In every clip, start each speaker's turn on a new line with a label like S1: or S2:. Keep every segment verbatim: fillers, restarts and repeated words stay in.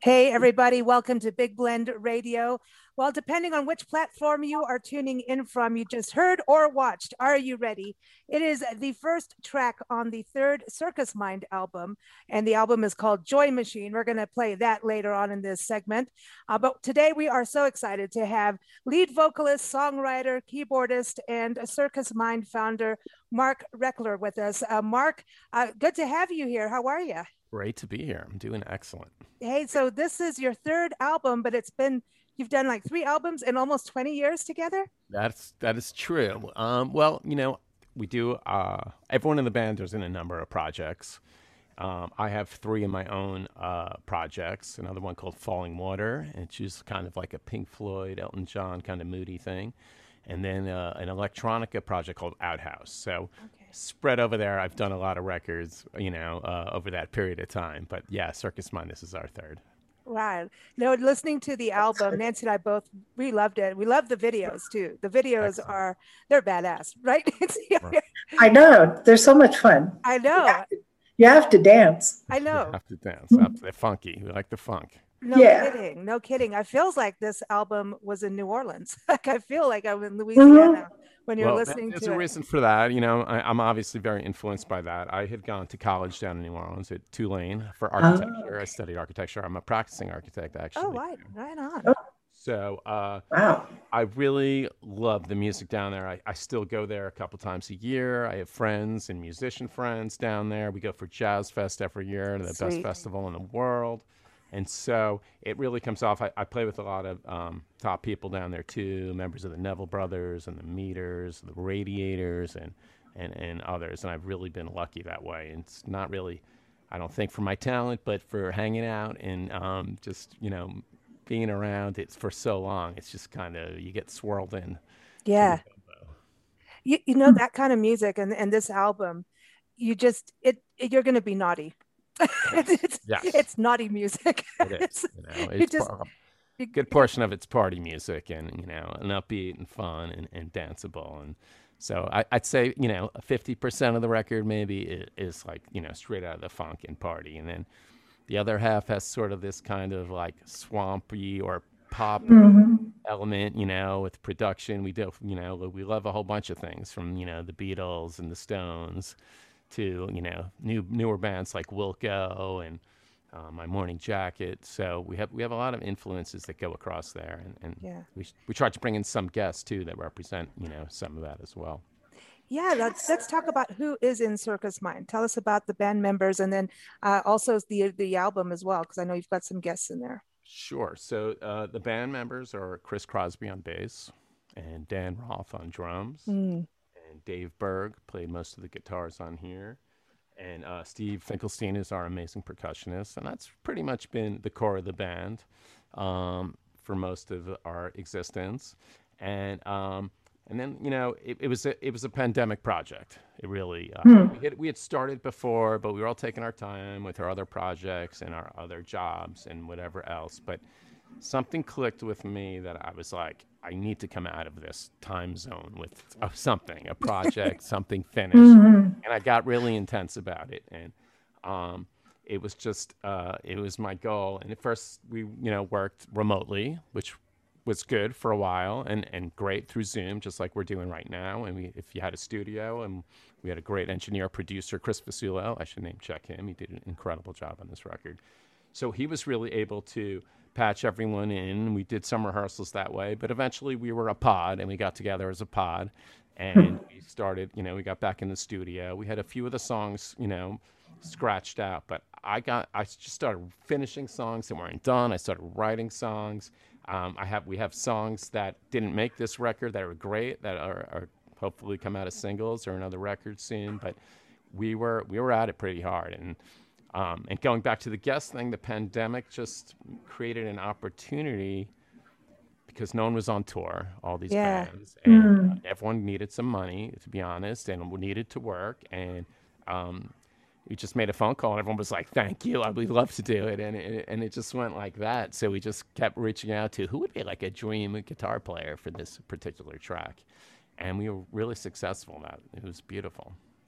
S1: Hey, everybody, welcome to Big Blend Radio. Well, depending on which platform you are tuning in from, you just heard or watched. Are you ready? It is the first track on the third Circus Mind album, and the album is called Joy Machine. We're going to play that later on in this segment. Uh, but today we are so excited to have lead vocalist, songwriter, keyboardist, and Circus Mind founder Mark Reckler with us. Uh, Mark, uh, good to have you here. How are you?
S2: Great to be here. I'm doing excellent.
S1: Hey, so this is your third album, but it's been you've done like three albums in almost twenty years together.
S2: That's that is true. Um, well, you know, we do. Uh, everyone in the band is in a number of projects. Um, I have three of my own uh, projects. Another one called Falling Water, which is kind of like a Pink Floyd, Elton John kind of moody thing, and then uh, an electronica project called Outhouse. So
S1: Okay.
S2: spread over there, I've done a lot of records, you know, uh, over that period of time. But yeah, Circus Mind, this is our third.
S1: Wow. You know, listening to the album, Nancy and I both we loved it. We love the videos too. The videos
S2: Excellent.
S1: are they're badass, right? It's,
S2: Right.
S3: I know. They're so much fun.
S1: I
S3: You
S1: know.
S3: have to, you have to dance.
S1: I
S2: You
S1: know.
S2: have to dance. Up- They're funky. We like the funk.
S1: No
S3: Yeah.
S1: kidding. No kidding. I feels like this album was in New Orleans. Like I feel like I'm in
S3: hmm
S1: Louisiana when you're
S2: Well, th-
S1: listening
S2: there's
S1: to
S2: a
S1: it.
S2: reason for that. You know, I, I'm obviously very influenced by that. I had gone to college down in New Orleans at Tulane for
S3: Oh,
S2: architecture. I
S3: okay.
S2: studied architecture. I'm a practicing architect,
S1: Oh,
S2: actually.
S1: right, right on.
S3: Oh,
S2: So uh,
S3: wow.
S2: I really love the music down there. I, I still go there a couple times a year. I have friends and musician friends down there. We go for Jazz Fest every year, the best
S1: Sweet.
S2: festival in the world. And so it really comes off. I, I play with a lot of um, top people down there too, members of the Neville Brothers and the Meters, the Radiators, and, and, and others. And I've really been lucky that way. And it's not really, I don't think for my talent, but for hanging out and um, just, you know, being around it for so long. It's just kind of, you get swirled in to the
S1: Yeah.
S2: gumbo.
S1: You, you know that kind of music and, and this album, you just it, it you're gonna be naughty. it's,
S2: Yes.
S1: it's
S2: Yes,
S1: it's naughty music.
S2: it is.
S1: It's
S2: You know,
S1: you
S2: it's
S1: just
S2: par- a
S1: you,
S2: good
S1: you-
S2: portion of it's party music and, you know, and upbeat and fun and, and danceable. And so I, I'd say, you know, fifty percent of the record maybe is, is like, you know, straight out of the funk and party. And then the other half has sort of this kind of like swampy or pop
S3: hmm
S2: element, you know, with production. We do, you know, we love a whole bunch of things from, you know, the Beatles and the Stones to, you know, new newer bands like Wilco and uh, My Morning Jacket. So we have we have a lot of influences that go across there, and, and
S1: yeah.
S2: we we try to bring in some guests too that represent, you know, some of that as well.
S1: Yeah, let's let's talk about who is in Circus Mind. Tell us about the band members and then uh, also the the album as well, because I know you've got some guests in there.
S2: Sure. So uh, the band members are Chris Crosby on bass, and Dan Roth on drums,
S1: Mm.
S2: and Dave Berg played most of the guitars on here. And uh, Steve Finkelstein is our amazing percussionist, and that's pretty much been the core of the band um, for most of our existence. And um, and then you know it, it was a, it was a pandemic project. It really uh, we had we had started before, but we were all taking our time with our other projects and our other jobs and whatever else. But something clicked with me that I was like, I need to come out of this time zone with uh, something, a project, something finished.
S3: hmm
S2: And I got really intense about it. And um, it was just, uh, it was my goal. And at first, we, you know, worked remotely, which was good for a while and, and great through Zoom, just like we're doing right now. And we, if you had a studio, and we had a great engineer, producer, Chris Fasulo, I should name check him. He did an incredible job on this record. So he was really able to patch everyone in. We did some rehearsals that way, but eventually we were a pod and we got together as a pod and we started, you know, we got back in the studio. We had a few of the songs, you know, scratched out, but I got, I just started finishing songs that weren't done. I started writing songs. Um, I have, we have songs that didn't make this record that are great, that are, are hopefully come out as singles or another record soon, but we were, we were at it pretty hard. And um, and going back to the guest thing, the pandemic just created an opportunity because no one was on tour, all these
S1: Yeah.
S2: bands, and uh,
S3: mm
S2: everyone needed some money, to be honest, and we needed to work. And um, we just made a phone call, and everyone was like, "Thank you, I would love to do it," and it, and it just went like that. So we just kept reaching out to who would be like a dream guitar player for this particular track, and we were really successful. That it was beautiful.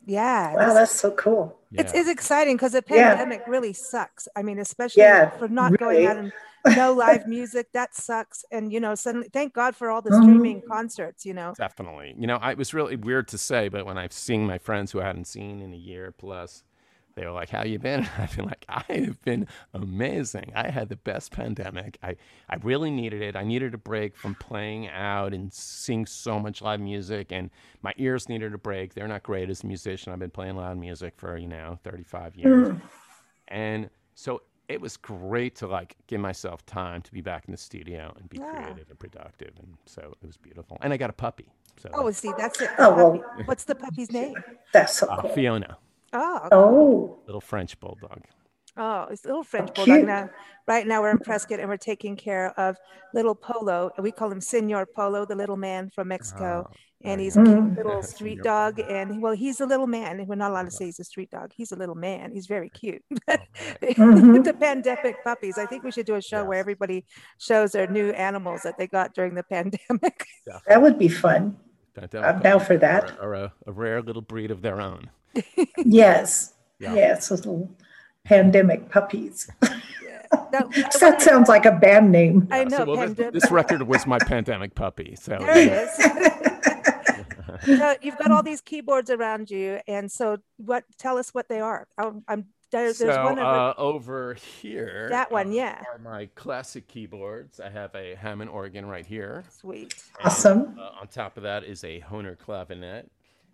S1: Yeah,
S3: Wow,
S1: this
S3: that's so cool.
S1: it's
S2: Yeah.
S1: it's exciting because the
S3: Yeah.
S1: pandemic really sucks. I mean, especially
S3: Yeah,
S1: for not going
S3: really.
S1: out and no live music, that sucks. And you know, suddenly, thank God for all the
S3: Mhm.
S1: streaming concerts. You know,
S2: Definitely. You know, I, it was really weird to say, but when I've seen my friends who I hadn't seen in a year plus, they were like, "How you been?" I've been like, "I have been amazing. I had the best pandemic. I, I really needed it. I needed a break from playing out and seeing so much live music, and my ears needed a break. They're not great as a musician. I've been playing loud music for, you know, thirty-five years.
S3: Mm.
S2: And so it was great to like give myself time to be back in the studio and be
S1: yeah.
S2: creative and productive. And so it was beautiful. And I got a puppy. So
S1: Oh, see, that's it.
S3: Oh,
S1: Puppy.
S3: well,
S1: What's the puppy's name?
S3: that's so
S2: uh,
S3: cool.
S2: Fiona,
S1: Oh,
S3: Oh,
S2: little French bulldog.
S1: oh, it's a little French
S3: oh,
S1: bulldog.
S3: cute.
S1: Now, right now we're in Prescott and we're taking care of little Polo. We call him Senor Polo, the little man from Mexico.
S2: Oh,
S1: And
S2: very
S1: he's a cute
S3: Mm.
S1: little
S2: nice.
S1: street
S2: Senor
S1: dog.
S2: Polo.
S1: And well, he's a little man. We're not allowed to
S2: Uh-huh.
S1: say he's a street dog. He's a little man. He's very cute.
S2: All right.
S3: Mhm.
S1: The pandemic puppies. I think we should do a show where
S2: Yes,
S1: everybody shows their new animals that they got during the pandemic.
S3: That
S2: definitely.
S3: would be fun.
S2: Pandemic
S3: I'm down
S2: puppies
S3: for
S2: are,
S3: that.
S2: are a, a rare little breed of their own.
S3: Yes.
S2: Yeah.
S3: Yes, little pandemic puppies.
S1: Yeah. Now, I
S3: That
S1: wanted,
S3: sounds like a band name.
S1: I
S2: Yeah. So
S1: know,
S2: well, this,
S1: pandemic.
S2: this record was my pandemic puppy. So
S1: There it
S2: yeah.
S1: is. Now, you've got all these keyboards around you, and so what? Tell us what they are. I'm, I'm there, there's
S2: So
S1: one of
S2: uh, over here
S1: that one,
S2: uh,
S1: yeah.
S2: are my classic keyboards. I have a Hammond organ right here,
S1: Sweet.
S2: and
S3: Awesome.
S2: uh, on top of that is a Hohner clavinet,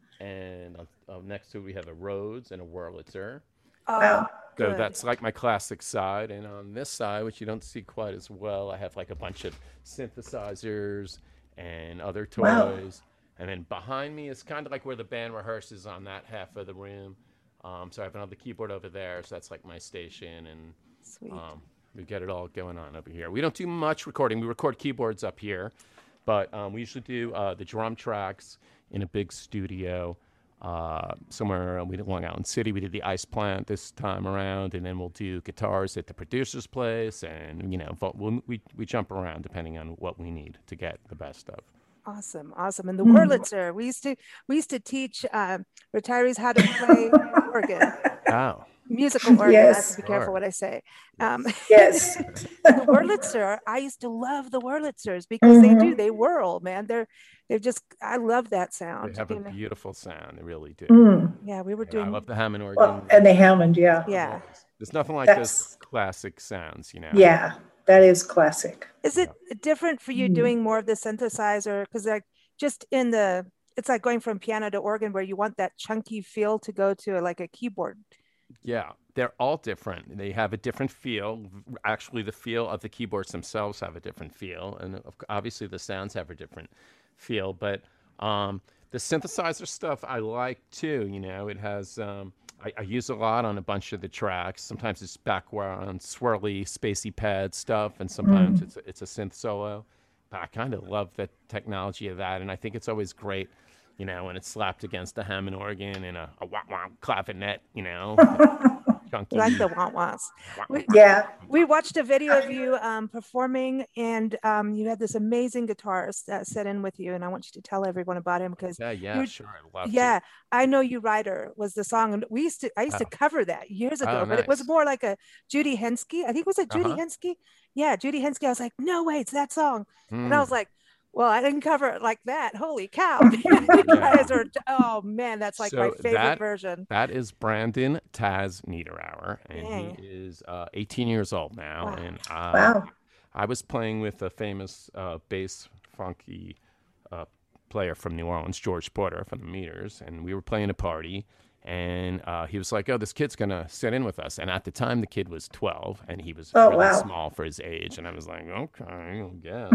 S2: and on, uh, next to it we have a Rhodes and a Wurlitzer.
S1: Oh,
S3: Wow.
S2: So
S1: good.
S2: that's like my classic side, and on this side, which you don't see quite as well, I have like a bunch of synthesizers and other
S3: Wow.
S2: toys. And then behind me is kind of like where the band rehearses on that half of the room. Um, so I have another keyboard over there, so that's like my station, and
S1: Sweet.
S2: um, we get it all going on over here. We don't do much recording. We record keyboards up here, but um, we usually do uh, the drum tracks in a big studio uh, somewhere. We did Long Island City. We did the Ice Plant this time around, and then we'll do guitars at the producer's place, and you know, vo- we'll, we we jump around depending on what we need to get the best of.
S1: Awesome, awesome. And the
S3: Mm.
S1: Wurlitzer, we used to we used to teach um, retirees how to play organ,
S2: Oh,
S1: musical organ. I have
S3: Yes.
S1: to be careful
S2: sure.
S1: what I say. Um,
S3: Yes.
S1: the Wurlitzer, I used to love the Wurlitzers because they do
S3: Mhm.
S1: they whirl, man. They're they're just I love that
S2: they
S1: sound.
S2: have a
S1: You know?
S2: beautiful sound. They really do.
S3: Mm.
S1: Yeah, we were
S2: Yeah, I
S1: doing
S2: love the Hammond
S3: Well,
S2: organ.
S3: and the Hammond, yeah.
S1: yeah.
S2: There's nothing like those
S3: That's,
S2: classic sounds, you know.
S3: yeah, that is classic.
S1: Is it different for you
S3: Mm.
S1: doing more of the synthesizer? Because like just in the it's like going from piano to organ where you want that chunky feel to go to like a keyboard.
S2: Yeah, they're all different. They have a different feel. Actually, the feel of the keyboards themselves have a different feel, and of c- obviously the sounds have a different feel. But um, the synthesizer stuff I like too. You know, it has. Um, I, I use a lot on a bunch of the tracks. Sometimes it's background swirly, spacey pad stuff, and sometimes
S3: Mm.
S2: it's a, it's a synth solo. But I kind of love the technology of that, and I think it's always great. You know, when it's slapped against a Hammond organ and a, a wah wah clavinet, you know, chunky.
S1: We like the want wants.
S2: wah,
S1: We,
S3: Yeah.
S1: we watched a video of you um, performing, and um, you had this amazing guitarist that set in with you, and I want you to tell everyone about him because
S2: Yeah, yeah,
S1: you
S2: sure. I'd love
S1: yeah, I Know You Rider was the song, and we used to I used to
S2: Oh.
S1: cover that years ago,
S2: Oh,
S1: but it was
S2: nice.
S1: more like a Judy Henske. I think was it Judy
S2: Uh-huh.
S1: Henske? Yeah, Judy Henske. I was like, no way, it's that song, and I
S2: Mm,
S1: was like, well, I didn't cover it like that. Holy cow! You
S2: yeah.
S1: guys are oh man, that's like my
S2: So
S1: favorite
S2: that
S1: version.
S2: that is Brandon Taz Niederauer, and
S1: Dang.
S2: he is uh, eighteen years old now.
S1: Wow.
S2: And uh,
S3: Wow.
S2: I was playing with a famous uh, bass funky uh, player from New Orleans, George Porter from the Meters, and we were playing a party. And uh, he was like, "Oh, this kid's gonna sit in with us." And at the time, the kid was twelve, and he was
S3: Oh,
S2: really
S3: wow.
S2: small for his age. And I was like, "Okay, I guess."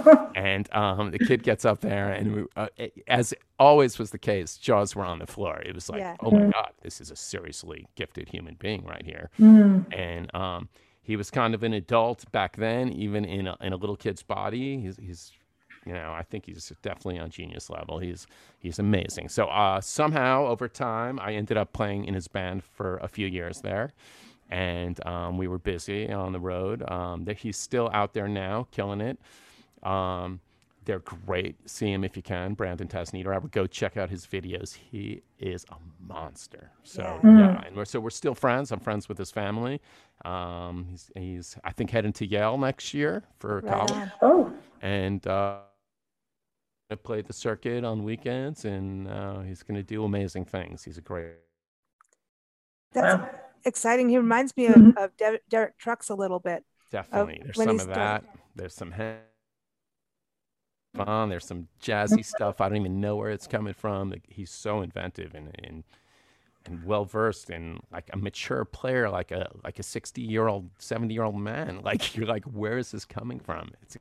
S2: And um, the kid gets up there, and we, uh, it- as always was the case, jaws were on the floor. It was like,
S1: Yeah.
S2: "Oh my God, this is a seriously gifted human being right here."
S3: Mm.
S2: And um, he was kind of an adult back then, even in a, in a little kid's body. He's, he's, you know, I think he's definitely on genius level. He's he's amazing. So uh, somehow over time, I ended up playing in his band for a few years there, and um, we were busy on the road. Um, that he's still out there now, killing it. Um, they're great. See him if you can, Brandon Tasneeder. I would go check out his videos. He is a monster. So
S1: Yeah.
S3: Mm.
S2: yeah, and we're so we're still friends. I'm friends with his family. Um, he's he's I think heading to Yale next year for
S1: Right
S2: college,
S1: on.
S3: Oh,
S2: and uh, I played the circuit on weekends, and uh, he's going to do amazing things. He's a great.
S1: That's
S3: wow.
S1: exciting. He reminds me of,
S3: Mhm.
S1: of Der- Derek Trucks a little bit.
S2: Definitely, there's
S1: when
S2: some
S1: he
S2: of
S1: started.
S2: that. There's some he- fun. There's some jazzy stuff. I don't even know where it's coming from. Like, he's so inventive and and and well versed and like a mature player, like a like a sixty year old, seventy year old man. Like you're like, where is this coming from? It's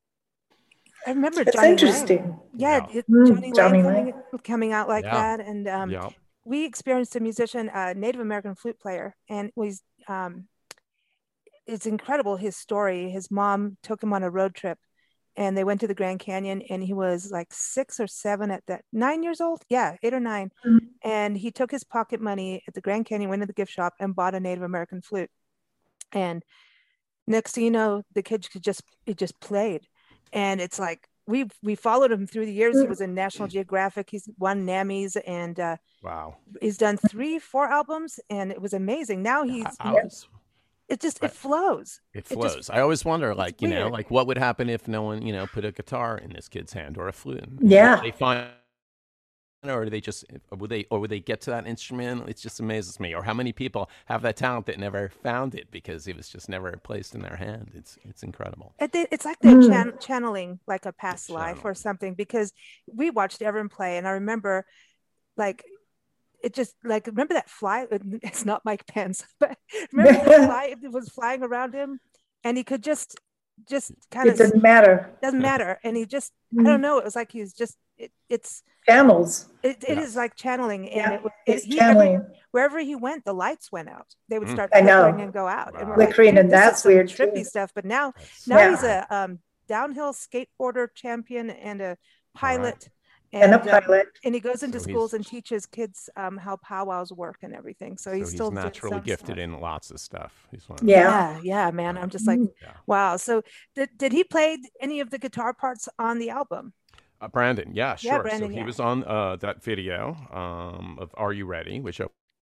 S1: I remember
S3: That's
S1: Johnny Lang.
S3: interesting.
S1: Yeah,
S2: Yeah.
S1: it-
S3: Mm,
S1: Johnny,
S3: Johnny
S1: Lang
S3: Lang.
S1: coming, coming out like
S2: Yeah.
S1: that. And um,
S2: yeah,
S1: we experienced a musician, a Native American flute player, and was um, it's incredible his story. His mom took him on a road trip, and they went to the Grand Canyon, and he was like six or seven at that, nine years old. Yeah, eight or nine.
S3: Mhm.
S1: And he took his pocket money at the Grand Canyon, went to the gift shop, and bought a Native American flute. And next thing you know, the kid could just it just played, and it's like we we followed him through the years. He was in National Geographic. He's won NAMMYs, and uh,
S2: wow.
S1: he's done three, four albums, and it was amazing. Now
S2: I,
S1: he's
S2: I was,
S1: it just
S2: I-
S1: it flows.
S2: it
S1: It
S2: flows.
S1: just
S2: I always wonder, like you know,
S1: weird.
S2: like what would happen if no one, you know, put a guitar in this kid's hand or a flute? And
S3: Yeah.
S2: they find. Or do they just, or would they, or would they get to that instrument? It just amazes me. Or how many people have that talent that never found it because it was just never placed in their hand? It's, it's incredible.
S1: It, they- it's like they're
S3: Mm.
S1: chan- channeling like a past life or
S2: channeling.
S1: something, because we watched Evan play, and I remember like it just like remember that fly. It's not Mike Pence, but remember the fly it was flying around him, and he could just just kind
S3: It
S1: of
S3: doesn't matter.
S1: doesn't matter, and he just I don't know. It was like he's just it, it's
S3: Channels.
S1: it, it is
S2: Yes.
S1: like channeling, and
S3: Yeah.
S1: it, it
S3: It's
S1: he every,
S3: channeling.
S1: wherever he went, the lights went out. They would
S2: Mm.
S1: start
S3: I know.
S1: flickering and go out, and we're
S2: Wow.
S1: like,
S3: Flickering,
S1: dude,
S3: and
S1: this is
S3: that's
S1: some
S3: weird
S1: trippy
S3: too.
S1: stuff. But now
S2: That's-
S1: now
S3: Yeah.
S1: he's a um, downhill skateboarder champion and a pilot,
S3: And a
S1: and um,
S3: pilot.
S1: and he goes into
S2: So
S1: schools
S2: he's-
S1: and teaches kids um, how powwows work and everything. So,
S2: So
S1: he's
S2: he's
S1: still doing
S2: naturally
S1: some
S2: gifted
S1: stuff.
S2: in lots of stuff. He's one of
S3: Yeah.
S1: Yeah, yeah, man. I'm just like,
S3: Mm.
S2: Yeah.
S1: wow. So did did he play any of the guitar parts on the album?
S2: Uh, Brandon, yeah, sure.
S1: Yeah, Brandon,
S2: so he
S1: yeah.
S2: was on uh, that video um, of "Are You Ready," which, I-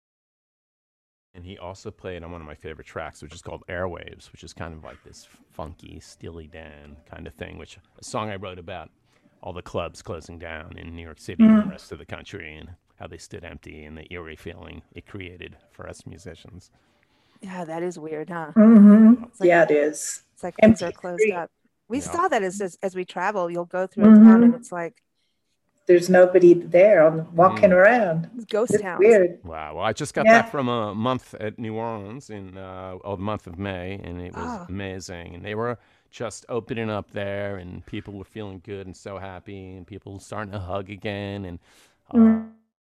S2: and he also played on one of my favorite tracks, which is called "Airwaves," which is kind of like this funky Steely Dan kind of thing, which a song I wrote about all the clubs closing down in New York City and the rest of the country, and how they stood empty and the eerie feeling it created for us musicians.
S1: Yeah, that is weird, huh?
S3: hmm
S1: It's like-
S3: Yeah, it is.
S1: It's like things
S3: Empty
S1: are closed
S3: street.
S1: up. We
S2: Yeah.
S1: saw that as, as as we travel. You'll go through a town, and
S3: Mhm.
S1: it's like
S3: There's nobody there on walking
S2: Mm.
S3: around.
S1: ghost
S3: It's
S1: towns.
S3: weird.
S2: Wow. Well, I just got
S3: Yeah.
S2: back from a month at New Orleans in uh, oh, the month of May, and it was
S1: Oh.
S2: amazing. And they were just opening up there, and people were feeling good and so happy, and people starting to hug again, and uh,
S3: Mm.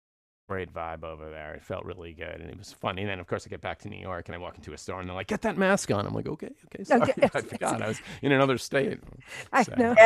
S2: great vibe over there. It felt really good, and it was funny. And then, of course, I get back to New York, and I walk into a store, and they're like, "Get that mask on." I'm like, "Okay, okay, sorry,
S1: Okay.
S2: I forgot. I was in another state."
S1: I
S2: So,
S1: know.
S3: Yeah.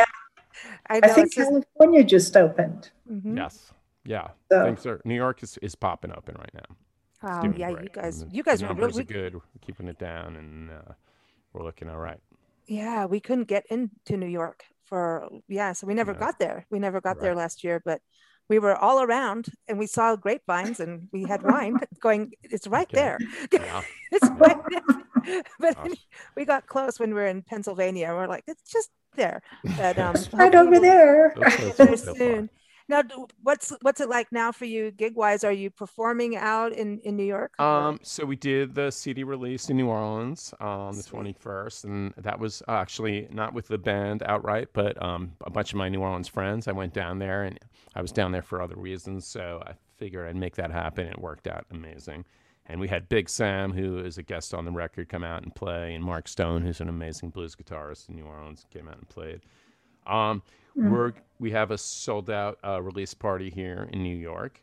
S1: I know.
S3: I think
S1: It's just,
S3: California just opened.
S1: mhm.
S2: Yes, yeah.
S3: So
S2: Things are New York is, is popping open right now. It's
S1: Wow.
S2: doing
S1: Yeah,
S2: great.
S1: you guys,
S2: And the-
S1: you guys
S2: the
S1: were
S2: numbers
S1: really
S2: are good. We're keeping it down, and uh, we're looking all right.
S1: Yeah, we couldn't get into New York for yeah, so we never
S2: No.
S1: got there. We never got there
S2: Right.
S1: last year, but we were all around, and we saw grapevines, and we had wine going. It's right
S2: Okay.
S1: there.
S2: Yeah.
S1: It's
S2: Yeah.
S1: right there. But
S2: Gosh.
S1: we got close when we were in Pennsylvania. We're like, it's just there. But um,
S2: It's
S3: right
S1: hopefully
S3: over
S1: we'll
S3: there.
S2: So
S1: get
S2: close
S1: there
S2: yet so far.
S1: soon. Now, do- what's what's it like now for you, gig wise? Are you performing out in in New York? or-
S2: Um, so we did the C D release in New Orleans on the
S1: Sweet.
S2: twenty-first, and that was actually not with the band outright, but um, a bunch of my New Orleans friends. I went down there, and I was down there for other reasons, so I figured I'd make that happen. It worked out amazing. And we had Big Sam, who is a guest on the record, come out and play, and Mark Stone, who's an amazing blues guitarist in New Orleans, came out and played. Um,
S3: Mm.
S2: we're we have a sold out uh, release party here in New York,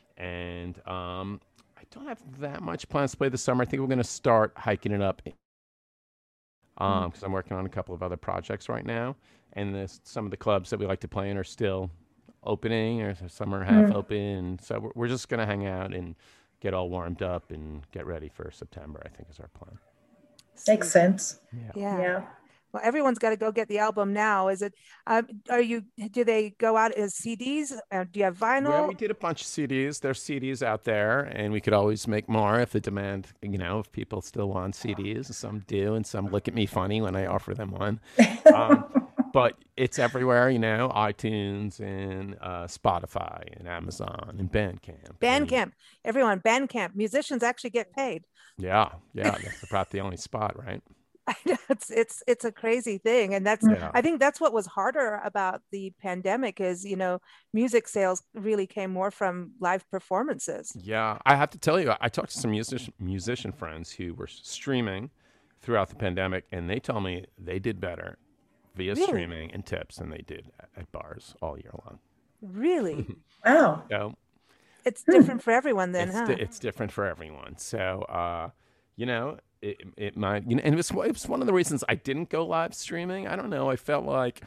S2: and um, I don't have that much plans to play this summer. I think we're going to start hiking it up, um, because I'm working on a couple of other projects right now, and this, some of the clubs that we like to play in are still opening, or some are half
S3: Mm.
S2: open. So we're, we're just going to hang out and get all warmed up and get ready for September, I think is our plan.
S3: Makes
S1: Sweet.
S3: sense.
S2: Yeah.
S1: Yeah.
S3: Yeah.
S1: Well, everyone's got to go get the album now. Is it? Um, are you? Do they go out as C Ds? Uh, do you have
S2: Yeah,
S1: vinyl?
S2: we did a bunch of C Ds. There's C Ds out there, and we could always make more if the demand, you know, if people still want C Ds. Some do, and some look at me funny when I offer them one. Um, but it's everywhere, you know, iTunes and uh, Spotify and Amazon and Bandcamp. And
S1: Bandcamp. Everyone, Bandcamp. Musicians actually get paid.
S2: yeah, yeah, that's about the only spot, right?
S1: I know it's it's it's a crazy thing, and that's
S2: Yeah.
S1: I think that's what was harder about the pandemic is you know music sales really came more from live performances.
S2: Yeah, I have to tell you, I talked to some musician musician friends who were streaming throughout the pandemic, and they tell me they did better via
S1: Really,
S2: streaming and tips than they did at, at bars all year long.
S1: really,
S3: Wow.
S2: So
S1: it's
S3: Hmm.
S1: different for everyone then,
S2: it's
S1: huh?
S2: di- it's different for everyone. So uh, you know, it it might, you know, and it was it was one of the reasons I didn't go live streaming. I don't know. I felt like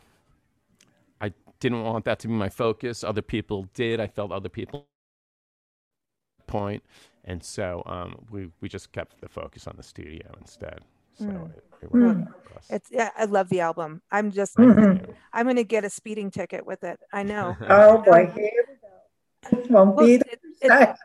S2: I didn't want that to be my focus. Other people did. I felt other people point, and so um, we we just kept the focus on the studio instead. So
S1: Mm.
S2: it, it
S1: Well,
S2: worked
S3: Hmm.
S2: out for us.
S1: it's yeah, I love the album. I'm just
S2: Thank
S3: Mhm.
S2: you.
S1: I'm gonna get a speeding ticket with it. I know.
S3: Oh
S1: I
S3: boy,
S1: know.
S3: here we go. Won't
S1: Well,
S3: be the
S1: it,
S3: first
S1: it
S3: time.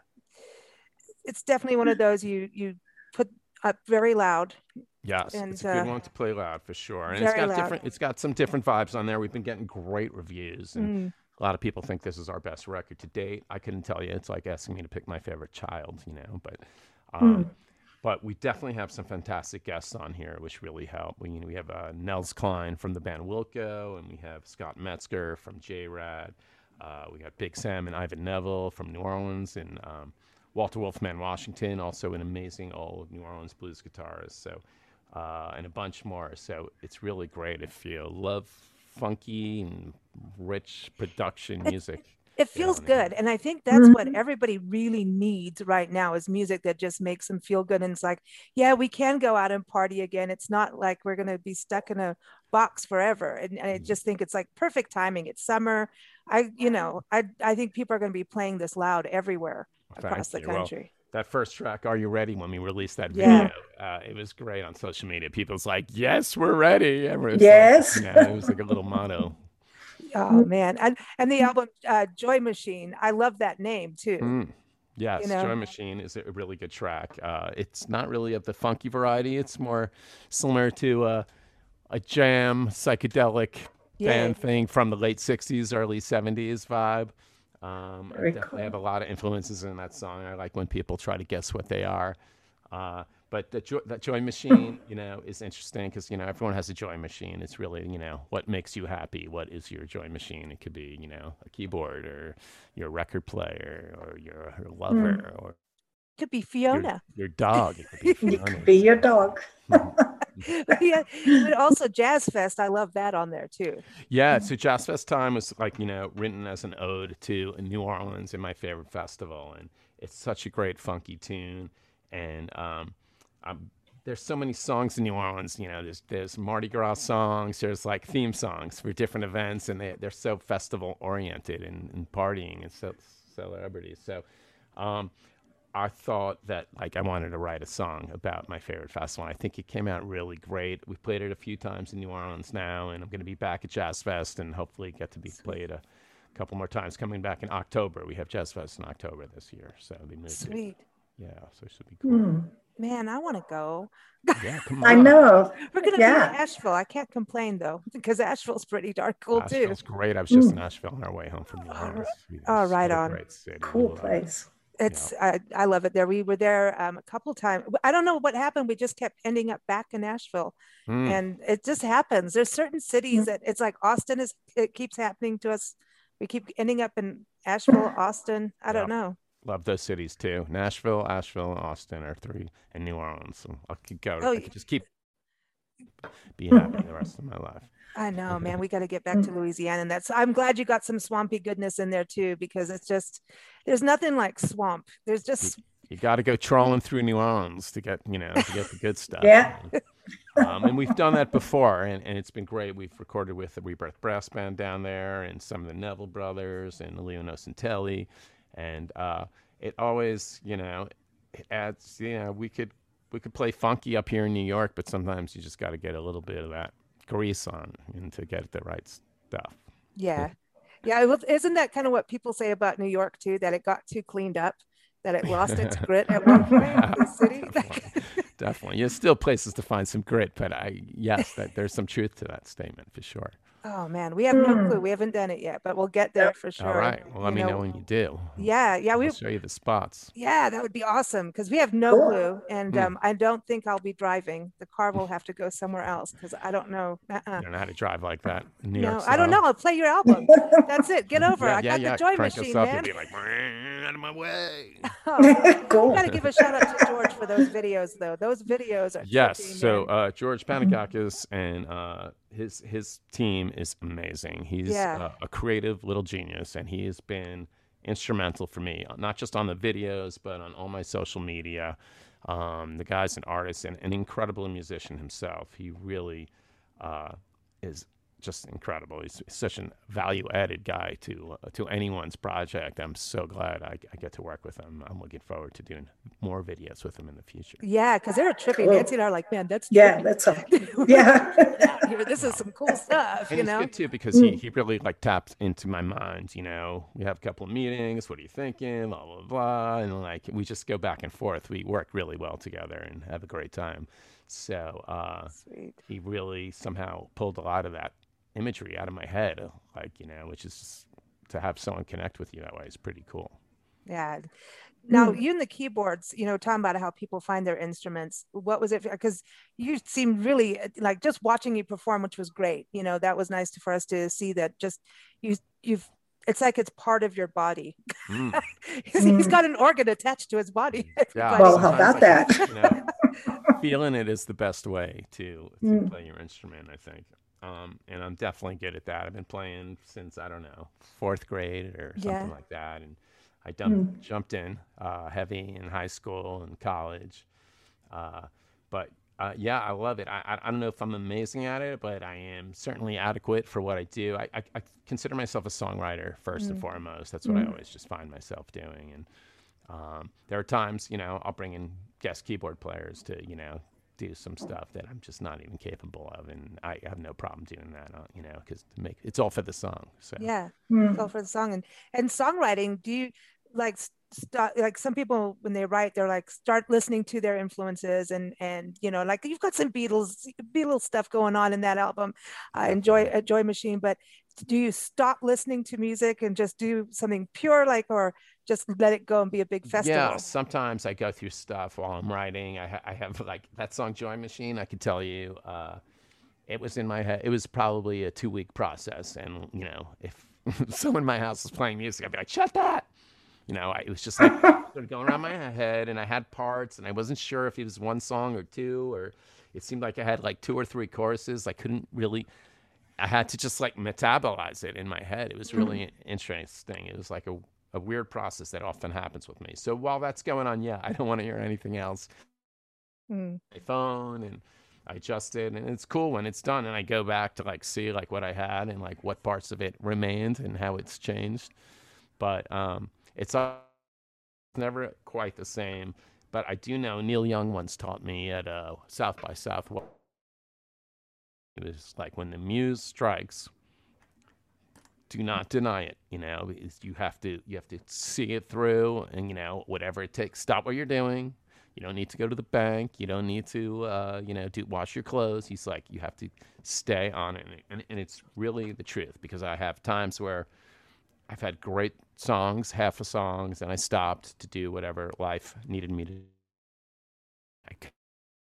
S1: it's definitely one of those you you put up very loud
S2: Yes,
S1: and
S2: it's a good
S1: uh,
S2: one to play loud for sure, and it's
S1: very
S2: got
S1: loud.
S2: different. It's got some different vibes on there. We've been getting great reviews, and
S1: Mm.
S2: a lot of people think this is our best record to date. I couldn't tell you. It's like asking me to pick my favorite child, you know. But,
S3: Hmm.
S2: um, but we definitely have some fantastic guests on here, which really help. We, you know, we have uh, Nels Klein from the band Wilco, and we have Scott Metzger from J-Rad. Uh, we got Big Sam and Ivan Neville from New Orleans, and um, Walter Wolfman Washington, also an amazing old New Orleans blues guitarist. So, uh, and a bunch more. So it's really great if you love funky and rich production
S1: It
S2: music.
S1: it
S2: Get
S1: feels
S2: on in here.
S1: good, and I think that's what
S3: Mhm.
S1: everybody really needs right now is music that just makes them feel good. And it's like, yeah, we can go out and party again. It's not like we're gonna be stuck in a box forever. And, and I
S2: Mm.
S1: just think it's like perfect timing. It's summer. I, you know, I I think people are gonna be playing this loud everywhere across
S2: Thank
S1: the
S2: you. Well,
S1: country.
S2: that first track, "Are You Ready?" When we released that
S1: Yeah.
S2: video, uh, it was great on social media. People's like, "Yes, we're ready." And it's like,
S3: Yes.
S2: you know, it was like a little motto.
S1: Oh man, and and the album uh, Joy Machine. I love that name too.
S2: Mm.
S1: You
S2: Yes,
S1: know,
S2: Joy Machine is a really good track. Uh, it's not really of the funky variety. It's more similar to uh, a jam, psychedelic
S1: yeah,
S2: band thing from the late sixties, early seventies vibe. Um, I
S3: Very
S2: definitely
S3: cool.
S2: have a lot of influences in that song. I like when people try to guess what they are. Uh, but the joy, that joy machine, you know, is interesting because, you know, everyone has a joy machine. It's really, you know, what makes you happy? What is your joy machine? It could be, you know, a keyboard or your record player or your, your
S3: Hmm.
S2: lover or
S1: could be
S2: your
S1: Fiona.
S2: your dog. It could be
S3: You
S2: Fiona.
S3: could be your
S2: So,
S3: dog.
S1: But yeah, but also Jazz Fest. I love that on there too.
S2: yeah, so Jazz Fest Time was like, you know, written as an ode to New Orleans and my favorite festival. And it's such a great funky tune. And um, um, there's so many songs in New Orleans. You know, there's there's Mardi Gras songs, there's like theme songs for different events, and they, they're so festival oriented and, and partying and so celebrities. So um, I thought that like I wanted to write a song about my favorite festival. I think it came out really great. We've played it a few times in New Orleans now, and I'm going to be back at Jazz Fest and hopefully get to be
S1: Sweet,
S2: played a couple more times coming back in October. We have Jazz Fest in October this year, so they moved it.
S1: sweet.
S2: Yeah, so it should be cool.
S3: Hmm.
S1: Man, I want to go.
S2: Yeah, come
S3: I
S2: on.
S3: know.
S1: We're gonna be in
S3: Yeah.
S1: Asheville. I can't complain though, because Asheville's pretty darn cool too.
S2: Asheville's great. I was just in
S3: Hmm.
S2: Asheville on our way home from New
S1: Oh,
S2: Orleans. It
S1: oh,
S2: was
S1: right
S2: what a
S1: on.
S2: great city. We
S3: Cool
S2: love it.
S3: place.
S2: Yeah.
S1: It's I, I love it there. We were there um, a couple times. I don't know what happened. We just kept ending up back in Asheville,
S2: Mm,
S1: and it just happens. There's certain cities
S3: Hmm.
S1: that it's like Austin is. It keeps happening to us. We keep ending up in Asheville, Austin. I
S2: yeah,
S1: don't know.
S2: love those cities too. Nashville, Asheville, and Austin are three, and New Orleans. So I could go.
S1: Oh,
S2: I could just keep be happy the rest of my life.
S1: I know, man. We got to get back to Louisiana, and that's. I'm glad you got some swampy goodness in there too, because it's just there's nothing like swamp. There's
S2: You,
S1: just
S2: you got to go trawling through New Orleans to get, you know, to get the good stuff.
S3: Yeah.
S2: You know? Um, and we've done that before, and, and it's been great. We've recorded with the Rebirth Brass Band down there, and some of the Neville Brothers, and Leon Osentelli, and uh, it always, you know, it adds. You know, we could we could play funky up here in New York, but sometimes you just got to get a little bit of that grease on and to get the right stuff.
S1: Yeah. Yeah. It was- Isn't that kind of what people say about New York too, that it got too cleaned up, that it lost its grit at one point, the city?
S2: Definitely. Definitely. There's still places to find some grit, but I, yes, that there's some truth to that statement for sure.
S1: Oh man, we have no clue. We haven't done it yet, but we'll get there for sure.
S2: All right. Well, let
S1: You
S2: me
S1: know,
S2: know when you do.
S1: Yeah, yeah, we
S2: I'll show you the spots.
S1: yeah, that would be awesome because we have no
S3: Cool.
S1: clue, and
S2: Hmm.
S1: um, I don't think I'll be driving. The car will have to go somewhere else because I don't know. Uh-uh.
S2: I don't know how to drive like that in New
S1: No,
S2: York.
S1: I don't
S2: style.
S1: know. I'll play your album. That's it. Get over.
S2: Yeah,
S1: I
S2: yeah,
S1: got
S2: yeah.
S1: the Joy
S2: Crank us
S1: Machine,
S2: up,
S1: man.
S2: you'll be like, out of my way.
S1: Oh,
S3: Cool.
S1: got to give a shout out to George for those videos, though. Those videos are
S2: Yes.
S1: trippy,
S2: So
S1: man.
S2: uh, George Panikakis and uh, his his team is amazing. He's
S1: Yeah.
S2: uh, a creative little genius, and he has been instrumental for me, not just on the videos, but on all my social media. Um, the guy's an artist and an incredible musician himself. He really uh, is just incredible. He's such a value-added guy to uh, to anyone's project. I'm so glad I, I get to work with him. I'm looking forward to doing more videos with him in the future.
S1: Yeah, because they're trippy.
S3: Cool.
S1: Nancy and I are like, man, that's
S3: Yeah,
S1: trippy.
S3: that's a,
S1: We're
S3: yeah.
S1: out here. This is some cool stuff,
S2: And
S1: you
S2: it's
S1: know?
S2: good too because he, he really like tapped into my mind. You know, we have a couple of meetings. What are you thinking? Blah blah blah, and like we just go back and forth. We work really well together and have a great time. So uh,
S1: Sweet.
S2: he really somehow pulled a lot of that imagery out of my head, like you know, which is just, to have someone connect with you that way is pretty cool.
S1: Yeah. Now,
S3: Mm.
S1: you and the keyboards, you know, talking about how people find their instruments. What was it? Because you seemed really uh, like just watching you perform, which was great. You know, that was nice to, for us to see that just you, you've, it's like it's part of your body.
S2: Mm.
S1: he's, he's
S3: Mm.
S1: got an organ attached to his body.
S2: Yeah.
S1: everybody.
S3: Well, how
S2: sometimes
S3: about
S2: I
S3: that?
S2: can, you know, feeling it is the best way to to
S3: Mm.
S2: play your instrument, I think. Um, and I'm definitely good at that. I've been playing since I don't know fourth grade or something
S1: Yeah.
S2: like that, and I dumped,
S3: Mm.
S2: jumped in uh, heavy in high school and college. Uh, but uh, yeah, I love it. I, I I don't know if I'm amazing at it, but I am certainly adequate for what I do. I, I, I consider myself a songwriter first and
S1: Mm.
S2: foremost. That's what I
S3: Mm.
S2: always just find myself doing. And um, there are times, you know, I'll bring in guest keyboard players to, you know, do some stuff that I'm just not even capable of, and I have no problem doing that. Uh, you know, because to make it's all for the song. So
S1: Yeah.
S3: Mm.
S1: Go for the song. And and songwriting, do you like start like some people when they write, they're like start listening to their influences and and you know, like you've got some Beatles Beatles stuff going on in that album. I enjoy a Joy Machine, but do you stop listening to music and just do something pure, like, or just let it go and be a big
S2: yeah,
S1: festival?
S2: sometimes I go through stuff while I'm writing. I, ha- I have like that song "Joy Machine." I could tell you, uh, it was in my head. It was probably a two week process, and you know, if someone in my house was playing music, I'd be like, "Shut that!" You know, I, it was just like sort of going around my head, and I had parts, and I wasn't sure if it was one song or two, or it seemed like I had like two or three choruses. I couldn't really. I had to just like metabolize it in my head. It was really interesting. It was like a, a weird process that often happens with me. So while that's going on, yeah, I don't want to hear anything else.
S1: Mm.
S2: My phone and I adjust it, and it's cool when it's done. And I go back to like see like what I had and like what parts of it remained and how it's changed. But um, it's uh, never quite the same. But I do know Neil Young once taught me at uh, South by Southwest. It was like when the muse strikes, do not deny it. You know, It's- you have to you have to see it through, and you know whatever it takes. Stop what you're doing. You don't need to go to the bank. You don't need to uh, you know do wash your clothes. He's like you have to stay on it, and and it's really the truth because I have times where I've had great songs, half of songs, and I stopped to do whatever life needed me to. I c-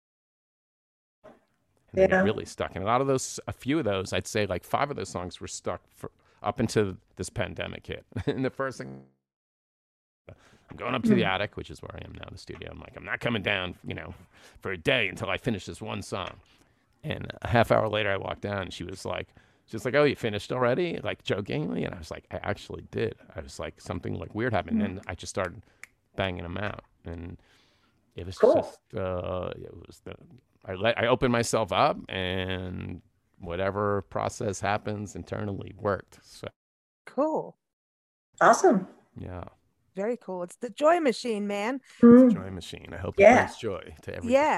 S2: and they get
S3: Yeah.
S2: really stuck. And a lot of those, a few of those, I'd say like five of those songs were stuck for up until this pandemic hit. And the first thing, I'm going up to the
S3: Mm.
S2: attic, which is where I am now, the studio. I'm like, I'm not coming down, you know, for a day until I finish this one song. And a half hour later, I walked down, and she was like, she was like, "Oh, you finished already?" Like jokingly, and I was like, "I actually did." I was like, something like weird happened,
S3: Mm.
S2: and I just started banging them out, and it was
S3: Cool.
S2: just, uh, it was the, I let, I opened myself up, and whatever process happens internally worked. So
S1: Cool.
S3: Awesome.
S2: yeah,
S1: Very cool. It's the Joy Machine, man.
S3: Mm.
S2: Joy Machine. I hope it
S3: Yeah.
S2: brings joy to everybody.
S1: Yeah.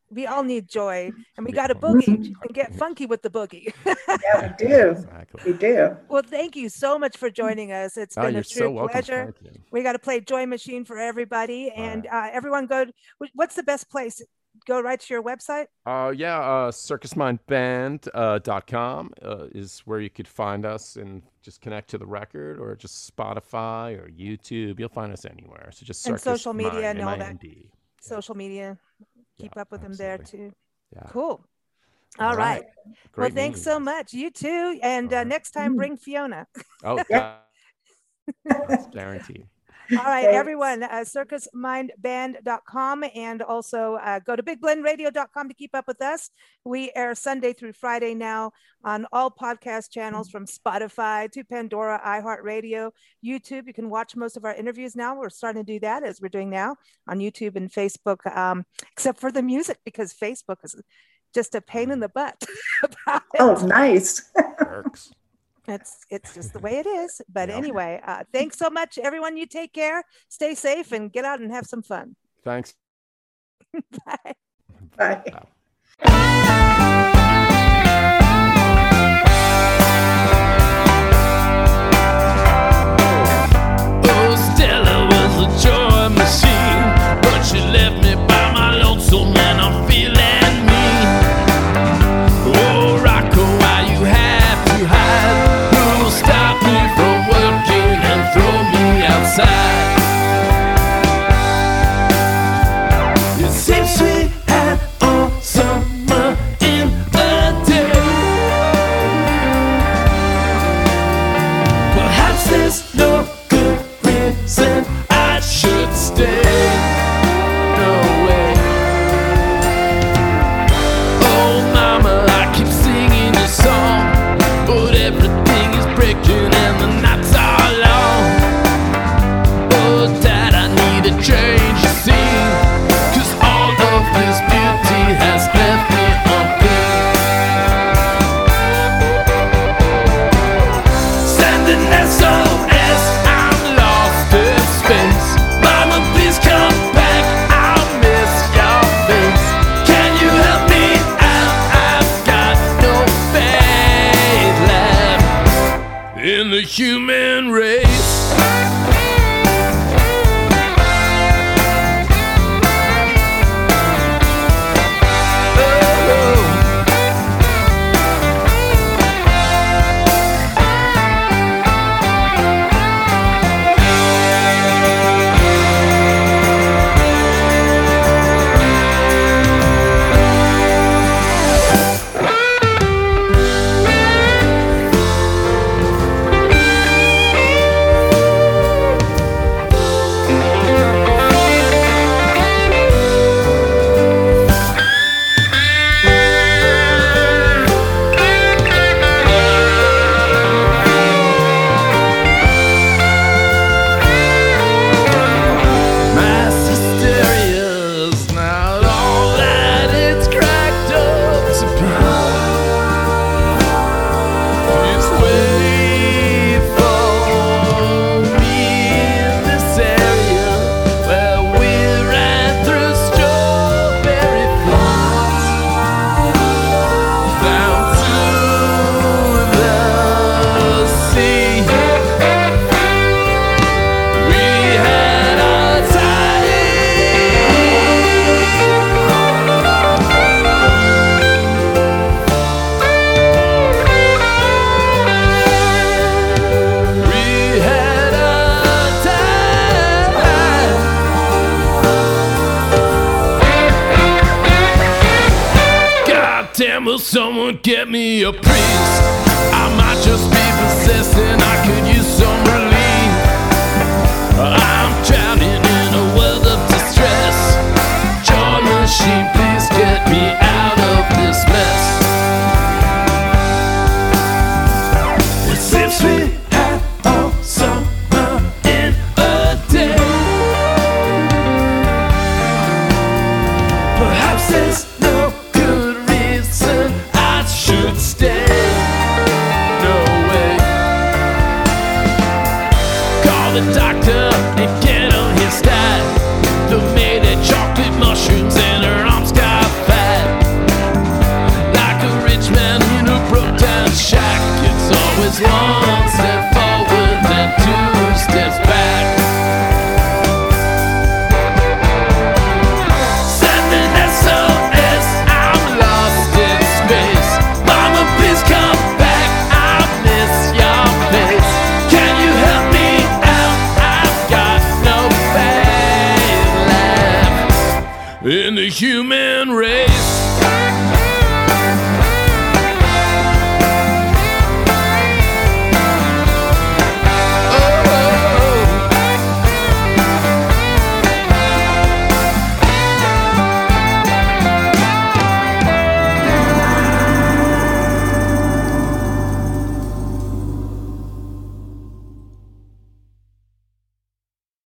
S1: We all need joy, and we got to boogie and get funky with the boogie.
S3: Yeah, we do.
S2: Exactly.
S3: We do.
S1: Well, thank you so much for joining us. It's
S2: Oh,
S1: been a
S2: you're
S1: true
S2: so welcome.
S1: pleasure.
S2: Thank you.
S1: We got to play Joy Machine for everybody, and uh, everyone go. What's the best place? Go right to your website.
S2: Uh, yeah, uh, circus mind band dot com uh, is where you could find us and just connect to the record, or just Spotify or YouTube. You'll find us anywhere. So just
S1: And
S2: Circus
S1: social media
S2: Mind,
S1: and all
S2: M I
S1: that.
S2: N D.
S1: Social media. Keep
S2: Yeah,
S1: up with them there
S2: absolutely.
S1: too.
S2: Yeah.
S1: Cool.
S2: All
S1: All right.
S2: right.
S1: Well,
S2: Great
S1: thanks
S2: meeting
S1: so
S2: you.
S1: much. You too. And
S2: All
S1: uh,
S2: right.
S1: next time, bring Fiona.
S2: Oh,
S3: Yeah.
S2: that's guaranteed.
S1: All right,
S3: Thanks.
S1: everyone, uh, circus mind band dot com, and also uh, go to big blend radio dot com to keep up with us. We air Sunday through Friday now on all podcast channels, from Spotify to Pandora, iHeartRadio, YouTube. You can watch most of our interviews now. We're starting to do that, as we're doing now, on YouTube and Facebook, um, except for the music, because Facebook is just a pain in the butt about it.
S3: Oh, nice.
S2: Works.
S1: It's it's just the way it is. But
S2: Yep.
S1: anyway, uh, thanks so much, everyone. You take care, stay safe, and get out and have some fun.
S2: Thanks.
S1: Bye.
S3: Bye.
S2: Wow.
S4: Oh, Stella was a joy machine, but she left me by my lonesome and I'm feeling mean. Oh, Rocco, why you have to hide? Who'll stop me from working and throw me outside? It seems we had all summer in a day. Perhaps there's no good reason I should stay. No way. Oh, mama, I keep singing your song, but everything is breaking and the nights are long. Oh, Dad, I need a change, you see, 'cause all of this beauty has left me unpaid. Sending S O S, I'm lost in space. Mama, please come back, I'll miss your face. Can you help me out? I've got no faith left in the human race. Oh. Mass hysteria's not all that it's cracked up to be. It's waiting for me in this area where we ran through strawberry fields down to the sea. We had our time. We had our time. God damn, will someone get me a priest? I might just be possessed and I could use some relief. I'm drowning in a world of distress. Joy machine, please get me out of this mess. It seems we had all summer in a day. Perhaps there's no good reason I should stay. No way. Call the doctor and get on his side. The maid had chocolate mushrooms and her arms got fat. in the human race.